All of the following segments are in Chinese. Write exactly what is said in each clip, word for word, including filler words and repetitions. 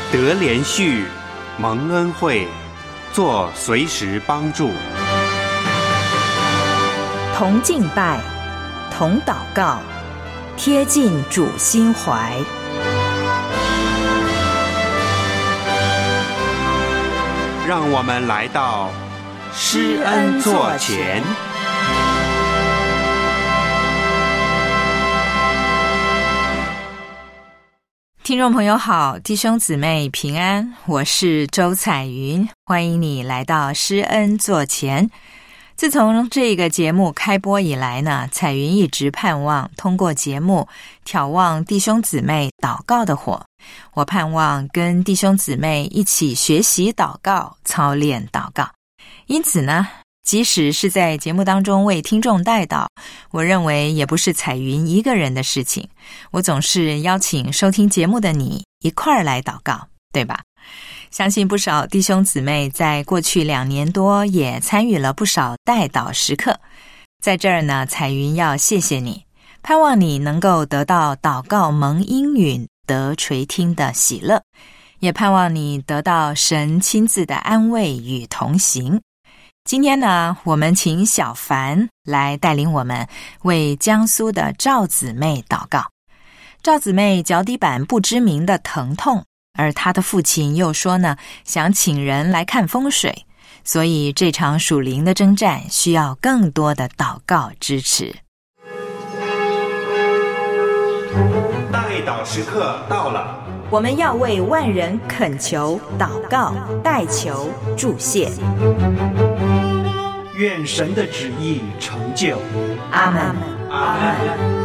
得连续，蒙恩惠，做随时帮助。 同敬拜，同祷告，贴近主心怀。 让我们来到施恩座前。 听众朋友好，弟兄姊妹平安，我是周彩云，欢迎你来到施恩座前。自从这个节目开播以来呢，彩云一直盼望通过节目挑望弟兄姊妹祷告的火，我盼望跟弟兄姊妹一起学习祷告，操练祷告。因此呢，即使是在节目当中为听众代祷，我认为也不是彩云一个人的事情，我总是邀请收听节目的你一块儿来祷告，对吧？相信不少弟兄姊妹在过去两年多也参与了不少代祷时刻，在这儿呢，彩云要谢谢你，盼望你能够得到祷告蒙应允得垂听的喜乐，也盼望你得到神亲自的安慰与同行。今天呢，我们请小凡来带领我们为江苏的赵姊妹祷告。赵姊妹脚底板不知名的疼痛，而她的父亲又说呢，想请人来看风水，所以这场属灵的征战需要更多的祷告支持。 代祷时刻到了， 我们要为万人恳求、祷告、代求、祝谢。 愿神的旨意成就。 阿们。 阿们。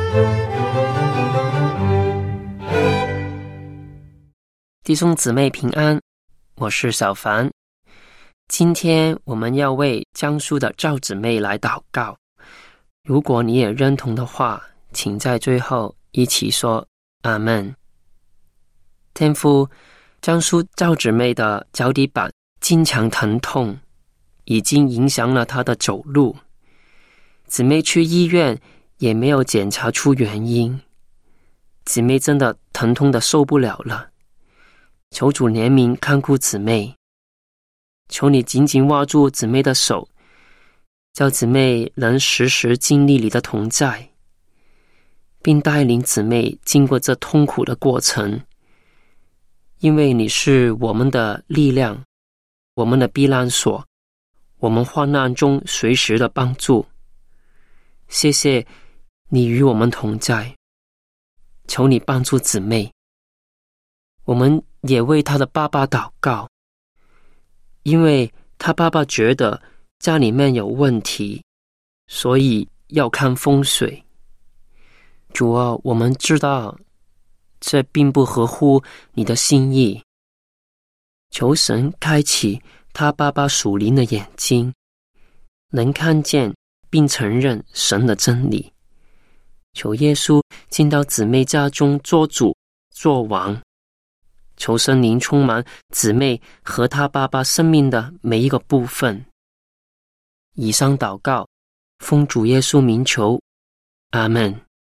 弟兄姊妹平安，我是小凡。今天我们要为江苏的赵姊妹来祷告。如果你也认同的话，请在最后一起说阿们。天父，江苏赵姊妹的脚底板经常疼痛，已经影响了她的走路。姊妹去医院也没有检查出原因，姊妹真的疼痛的受不了了。求主怜悯看顾姊妹，求你紧紧握住姊妹的手，叫姊妹能时时经历你的同在，并带领姊妹经过这痛苦的过程。因为你是我们的力量，我们的避难所，我们患难中随时的帮助。谢谢你与我们同在，求你帮助姊妹。我们也为他的爸爸祷告，因为他爸爸觉得家里面有问题，所以要看风水。主啊，我们知道这并不合乎你的心意，求神开启他爸爸属灵的眼睛，能看见并承认神的真理。求耶稣进到姊妹家中做主做王，求圣灵充满姊妹和她爸爸生命的每一个部分。以上祷告，奉主耶稣名求，阿们。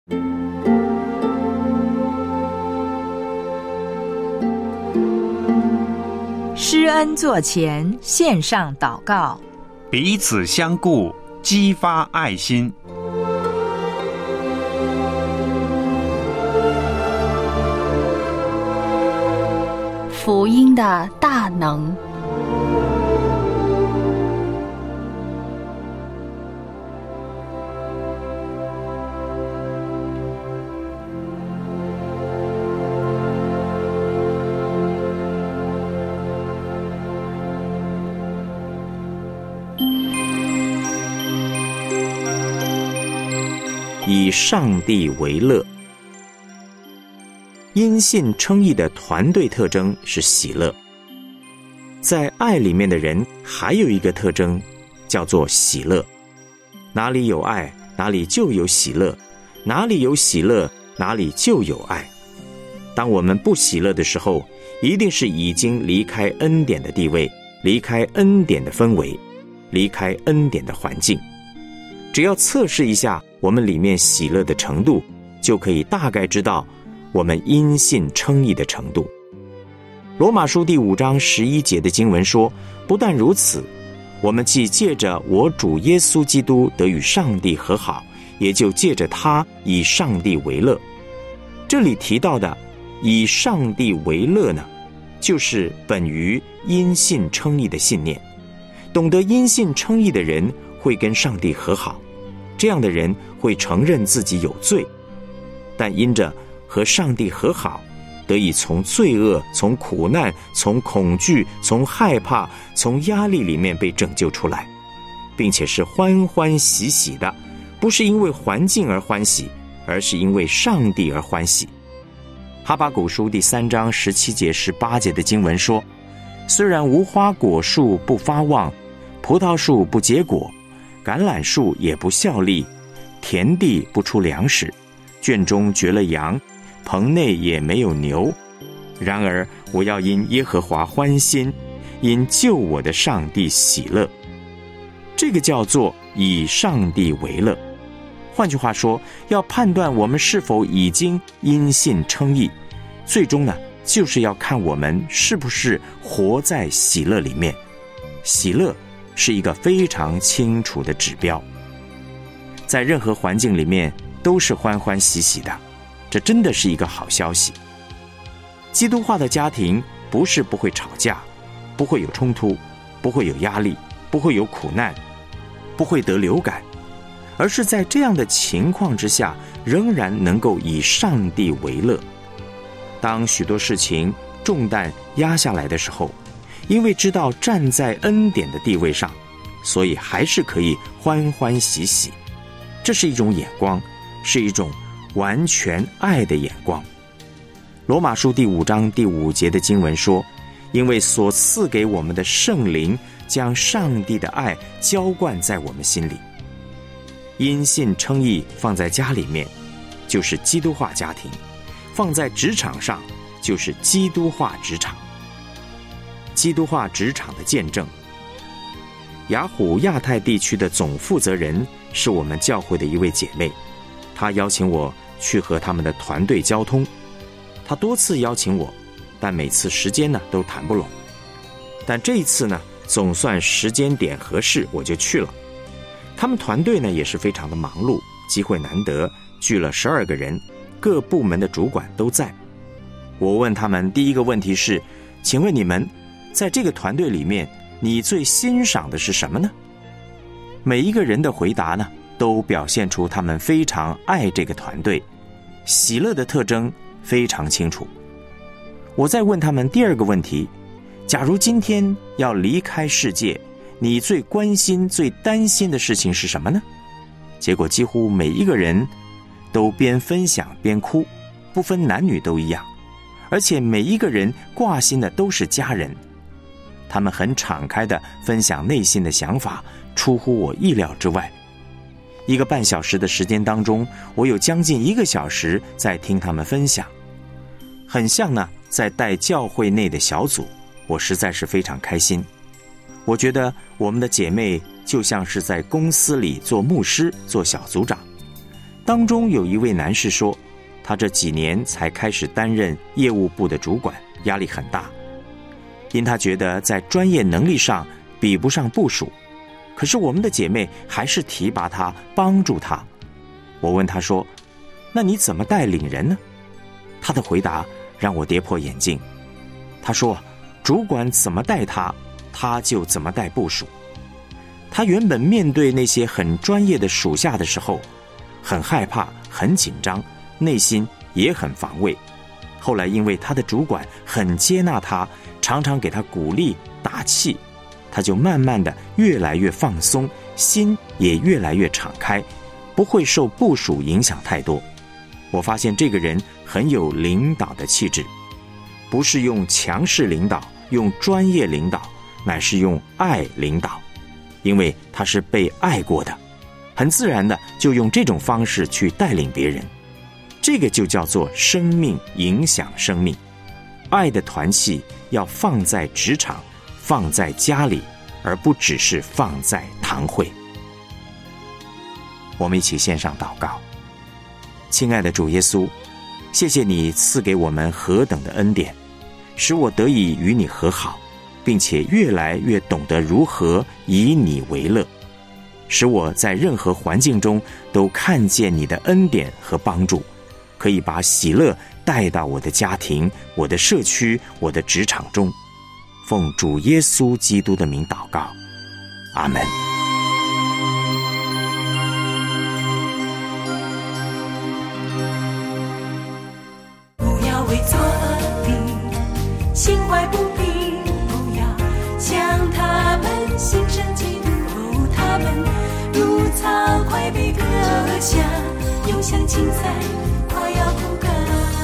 施恩座前线上祷告， 彼此相顾，激发爱心。 福音的大能。 以上帝为乐。因信称义的团队特征是喜乐。在爱里面的人还有一个特征，叫做喜乐。哪里有爱，哪里就有喜乐；哪里有喜乐，哪里就有爱。当我们不喜乐的时候，一定是已经离开恩典的地位，离开恩典的氛围，离开恩典的环境。只要测试一下我们里面喜乐的程度，就可以大概知道我们因信称义的程度。 罗马书第五章十一节的经文说，不但如此，我们既借着我主耶稣基督得与上帝和好，也就借着他以上帝为乐。这里提到的以上帝为乐呢，就是本于因信称义的信念。懂得因信称义的人会跟上帝和好，这样的人会承认自己有罪，但因着和上帝和好，得以从罪恶、从苦难、从恐惧、从害怕、从压力里面被拯救出来，并且是欢欢喜喜的，不是因为环境而欢喜，而是因为上帝而欢喜。哈巴谷书第三章十七节十八节的经文说，虽然无花果树不发旺，葡萄树不结果，橄榄树也不效力，田地不出粮食，圈中绝了羊，棚内也没有牛，然而我要因耶和华欢心，因救我的上帝喜乐。这个叫做以上帝为乐。换句话说，要判断我们是否已经因信称义，最终呢，就是要看我们是不是活在喜乐里面。喜乐是一个非常清楚的指标，在任何环境里面都是欢欢喜喜的，这真的是一个好消息。基督化的家庭不是不会吵架，不会有冲突，不会有压力，不会有苦难，不会得流感，而是在这样的情况之下，仍然能够以上帝为乐。当许多事情重担压下来的时候，因为知道站在恩典的地位上，所以还是可以欢欢喜喜。这是一种眼光，是一种完全爱的眼光。罗马书第五章第五节的经文说，因为所赐给我们的圣灵将上帝的爱浇灌在我们心里。因信称义放在家里面，就是基督化家庭；放在职场上，就是基督化职场。基督化职场的见证，雅虎亚太地区的总负责人是我们教会的一位姐妹，她邀请我去和他们的团队交通。她多次邀请我，但每次时间呢都谈不拢。但这一次呢，总算时间点合适，我就去了。他们团队呢也是非常的忙碌，机会难得，聚了十二个人，各部门的主管都在。我问他们第一个问题是，请问你们在这个团队里面，你最欣赏的是什么呢？每一个人的回答呢，都表现出他们非常爱这个团队，喜乐的特征非常清楚。我再问他们第二个问题，假如今天要离开世界，你最关心、最担心的事情是什么呢？结果几乎每一个人都边分享边哭，不分男女都一样，而且每一个人挂心的都是家人。他们很敞开地分享内心的想法，出乎我意料之外。一个半小时的时间当中，我有将近一个小时在听他们分享，很像呢在带教会内的小组，我实在是非常开心。我觉得我们的姐妹就像是在公司里做牧师、做小组长。当中有一位男士说，他这几年才开始担任业务部的主管，压力很大，因他觉得在专业能力上比不上部属，可是我们的姐妹还是提拔他，帮助他。我问他说，那你怎么带领人呢？他的回答让我跌破眼镜。他说，主管怎么带他，他就怎么带部属。他原本面对那些很专业的属下的时候，很害怕，很紧张，内心也很防卫。后来因为他的主管很接纳他，常常给他鼓励打气，他就慢慢的越来越放松，心也越来越敞开，不会受部属影响太多。我发现这个人很有领导的气质，不是用强势领导，用专业领导，乃是用爱领导，因为他是被爱过的，很自然的就用这种方式去带领别人。这个就叫做生命影响生命。爱的团契要放在职场，放在家里，而不只是放在堂会。我们一起献上祷告。亲爱的主耶稣，谢谢你赐给我们何等的恩典， 使我得以与你和好，并且越来越懂得如何以你为乐，使我在任何环境中都看见你的恩典和帮助，可以把喜乐带到我的家庭、我的社区、我的职场中。奉主耶稣基督的名祷告，阿们。 不要为作恶的心怀不平，不要将他们心生嫉妒，哦，他们如草快被割下，又像青菜快要枯干。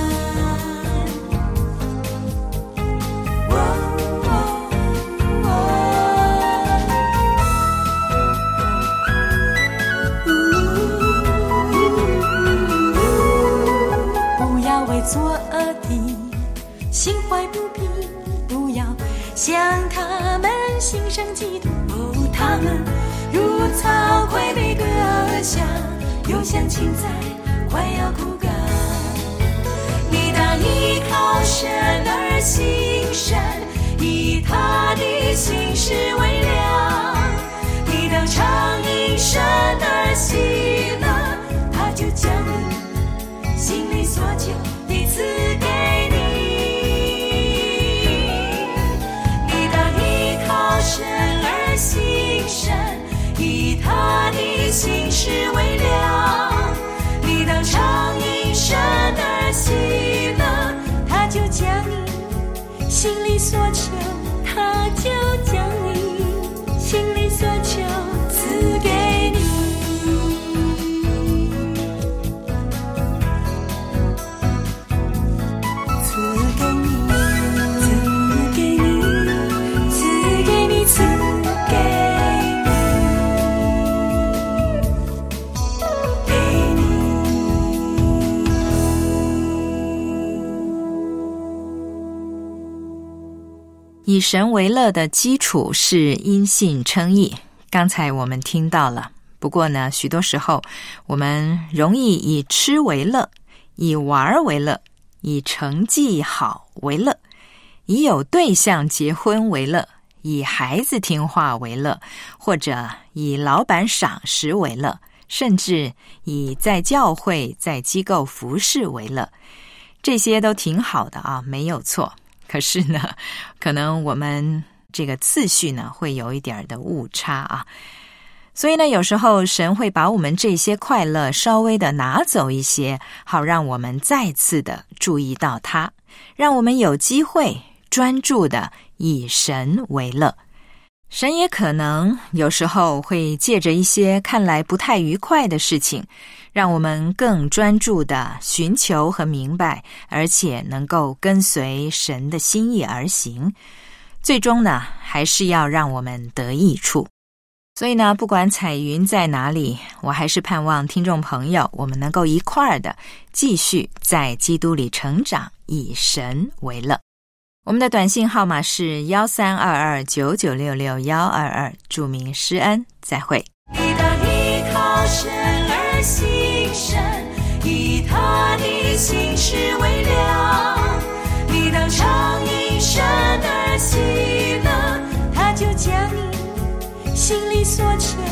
作恶的心怀不平，不要向他们心生嫉妒，哦，他们如草快被割下，又像青菜快要枯干。你当依靠神而行善，以他的心事为粮，你当常因神而喜乐，他就将你心里所求赐给你。你当依靠神而行善，以他的心事为粮，你当常因神而喜乐，他就将你心里所求，他就将你心里所求赐给你。 以神为乐的基础是因信称义，刚才我们听到了。不过呢，许多时候我们容易以吃为乐，以玩为乐，以成绩好为乐，以有对象结婚为乐，以孩子听话为乐，或者以老板赏识为乐，甚至以在教会在机构服侍为乐。这些都挺好的啊，没有错。可是呢，可能我们这个次序呢会有一点的误差啊。所以呢，有时候神会把我们这些快乐稍微的拿走一些，好让我们再次的注意到他，让我们有机会专注的以神为乐。神也可能有时候会借着一些看来不太愉快的事情，让我们更专注的寻求和明白，而且能够跟随神的心意而行，最终呢，还是要让我们得益处。所以呢，不管彩云在哪里，我还是盼望听众朋友，我们能够一块儿的继续在基督里成长，以神为乐。我们的短信号码是一三二二九九六六一二二，注明施恩，再会。 你当依靠神而行善，以他的心事为粮，你当常因神而喜乐，他就将你心里所求